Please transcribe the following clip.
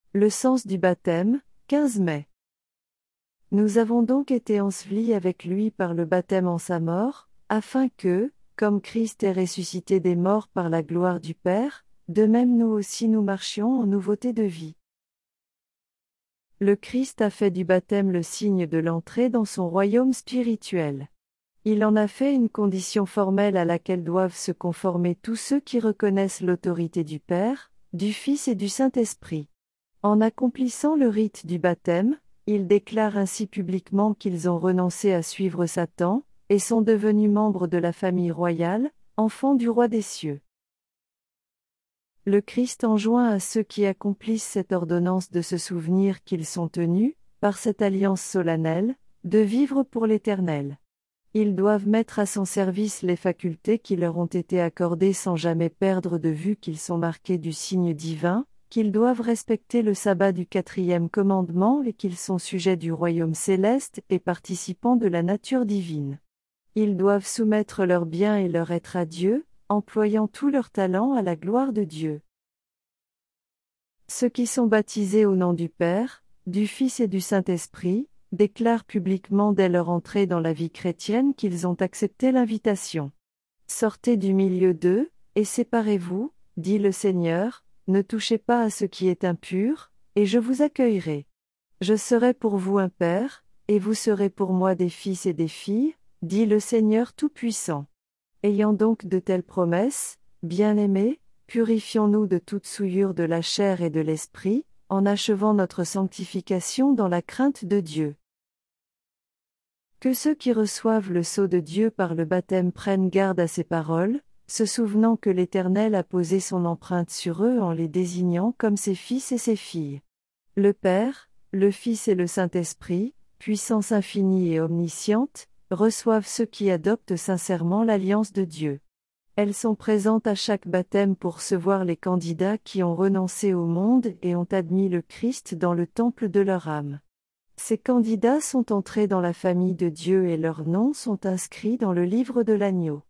Le sens du baptême, 15 mai. Nous avons donc été ensevelis avec lui par le baptême en sa mort, afin que, comme Christ est ressuscité des morts par la gloire du Père, de même nous aussi nous marchions en nouveauté de vie. Le Christ a fait du baptême le signe de l'entrée dans son royaume spirituel. Il en a fait une condition formelle à laquelle doivent se conformer tous ceux qui reconnaissent l'autorité du Père, du Fils et du Saint-Esprit. En accomplissant le rite du baptême, ils déclarent ainsi publiquement qu'ils ont renoncé à suivre Satan, et sont devenus membres de la famille royale, enfants du roi des cieux. Le Christ enjoint à ceux qui accomplissent cette ordonnance de se souvenir qu'ils sont tenus, par cette alliance solennelle, de vivre pour l'Éternel. Ils doivent mettre à son service les facultés qui leur ont été accordées sans jamais perdre de vue qu'ils sont marqués du signe divin, qu'ils doivent respecter le sabbat du 4e commandement et qu'ils sont sujets du royaume céleste et participants de la nature divine. Ils doivent soumettre leurs biens et leur être à Dieu, employant tout leur talent à la gloire de Dieu. Ceux qui sont baptisés au nom du Père, du Fils et du Saint-Esprit, déclarent publiquement dès leur entrée dans la vie chrétienne qu'ils ont accepté l'invitation. Sortez du milieu d'eux, et séparez-vous, dit le Seigneur, ne touchez pas à ce qui est impur, et je vous accueillerai. Je serai pour vous un père, et vous serez pour moi des fils et des filles, dit le Seigneur Tout-Puissant. Ayant donc de telles promesses, bien-aimés, purifions-nous de toute souillure de la chair et de l'esprit, en achevant notre sanctification dans la crainte de Dieu. Que ceux qui reçoivent le sceau de Dieu par le baptême prennent garde à ces paroles, se souvenant que l'Éternel a posé son empreinte sur eux en les désignant comme ses fils et ses filles. Le Père, le Fils et le Saint-Esprit, puissance infinie et omnisciente, reçoivent ceux qui adoptent sincèrement l'alliance de Dieu. Elles sont présentes à chaque baptême pour recevoir les candidats qui ont renoncé au monde et ont admis le Christ dans le temple de leur âme. Ces candidats sont entrés dans la famille de Dieu et leurs noms sont inscrits dans le livre de l'agneau.